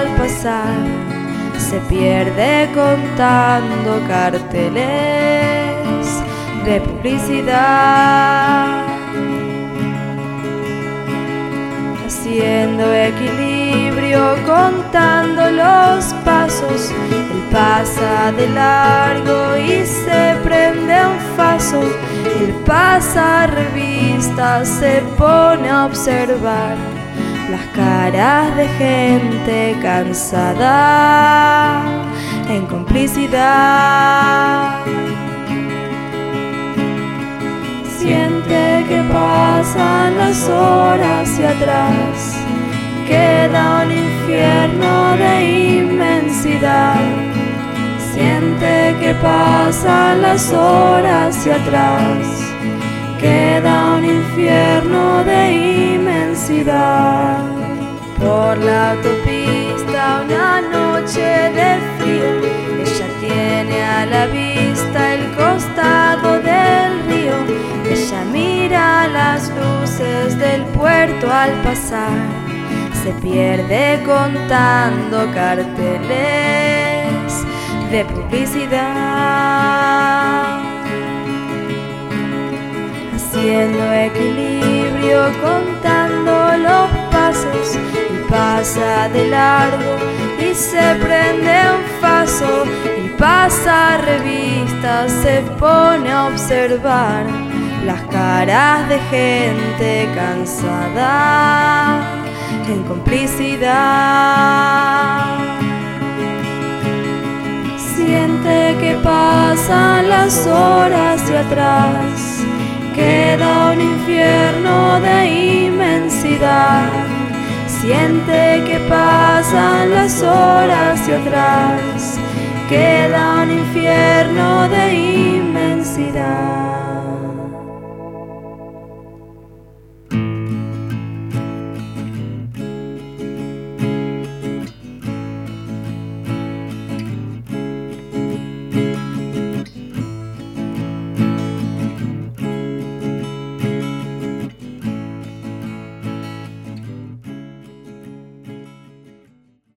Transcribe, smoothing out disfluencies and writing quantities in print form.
al pasar, se pierde contando carteles de publicidad, haciendo equilibrio, contando los pasos. Él pasa de largo y se prende un faso. Él pasa revista, se pone a observar las caras de gente cansada en complicidad. Siente que pasan las horas y atrás queda un infierno de inmensidad. Siente que pasan las horas y atrás queda un infierno de inmensidad. Por la autopista una noche de frío, ella tiene a la vista el costado del río. Ella mira las luces del puerto al pasar, se pierde contando carteles de publicidad, haciendo equilibrio, contando los pasos. Y pasa de largo y se prende un faso. Y pasa revista, se pone a observar las caras de gente cansada en complicidad. Siente que pasan las horas y atrás queda un infierno de inmensidad. Siente que pasan las horas y atrás queda un infierno de inmensidad.